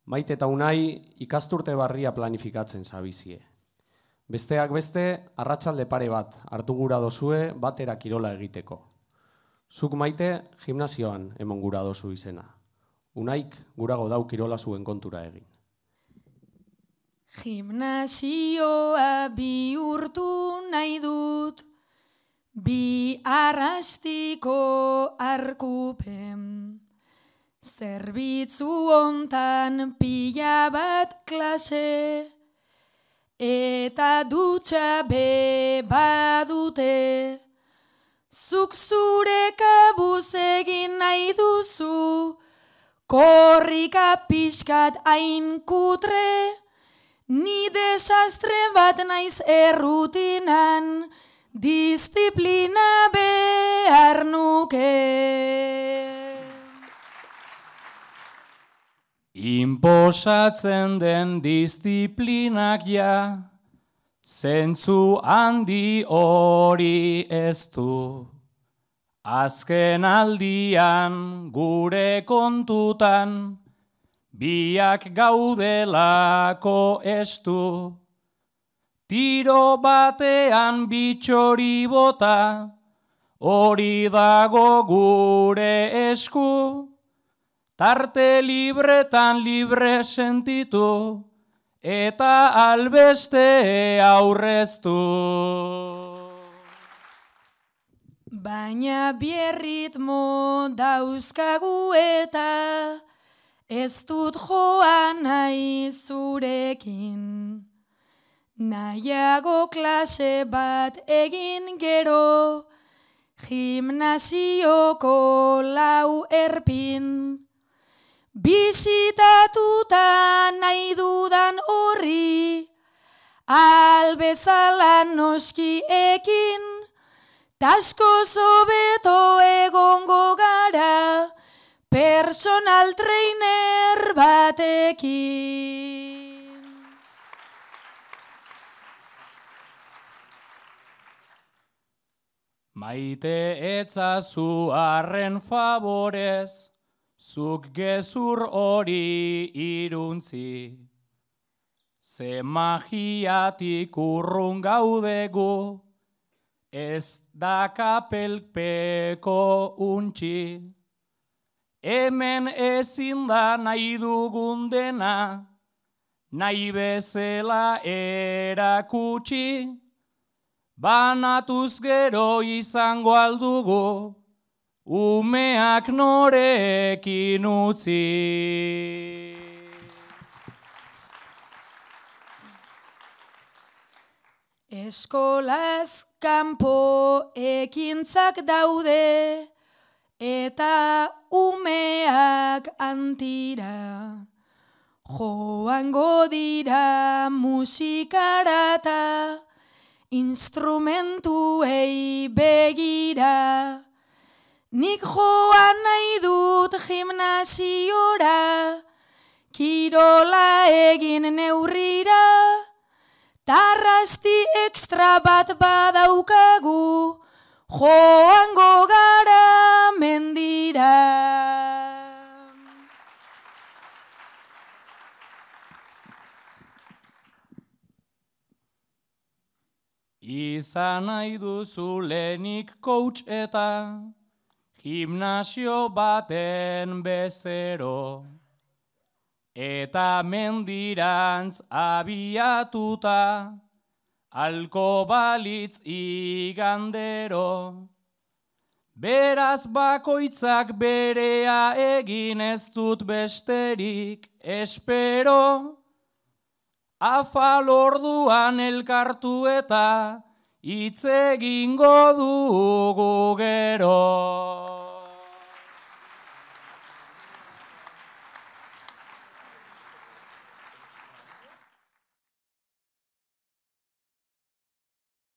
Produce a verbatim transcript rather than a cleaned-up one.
Maite eta Unai ikasturte barria planifikatzen zabizie. Besteak beste, arratsalde pare bat hartu gura dozue batera kirola egiteko. Zuk Maite gimnasioan emon gura dozu izena. Unaik gurago dau kirola zuen kontura egin. Gimnasioa bihurtu nahi dut, bi arrastiko arkupen. Zerbitzu hontan pila bat klase, eta dutxa be badute. Zuk zure kabuz egin nahi duzu, korrika pixkat hain kutre, ni desastre bat naiz errutinan, disiplina behar nuke. Inposatzen den disiplinak ja, zentzu handi hori ez du. Azken aldian gure kontutan, biak gaudelako estu. Tiro batean bitxori bota, hori dago gure esku. Tarte libretan libre sentitu, eta albeste aurreztu. Baina bierritmo dauzkagu eta ez dut joan nahi zurekin. Nahiago klase bat egin gero, gimnasioko lau erpin. Bisitatuta nahi dudan horri, albezala noski ekin, tasko zobeto egongo gara, personal trainer batekin. Maite etzazu arren favorez, zuk gezur hori iruntzi. Ze magiatik urrun gaudegu, ez da kapelpeko untxi. Hemen ezin da nahi dugun dena, nahi bezala erakutsi. Banatuz gero izango aldugu, umeak norekin utzi. Eskolaz kanpo ekintzak daude, eta umeak antira. Joango dira musikarata, instrumentuei begira. Nik joan nahi dut gimnasiora, kirola egin neurrira, tarrasti ekstra bat badaukagu, joango gara mendira. Izan nahi duzu lehenik coach eta gimnasio baten bezero, eta mendirantz abiatuta, alko balitz igandero. Beraz bakoitzak berea egin ez dut besterik espero, afal orduan elkartu eta hitz egingo dugu gero.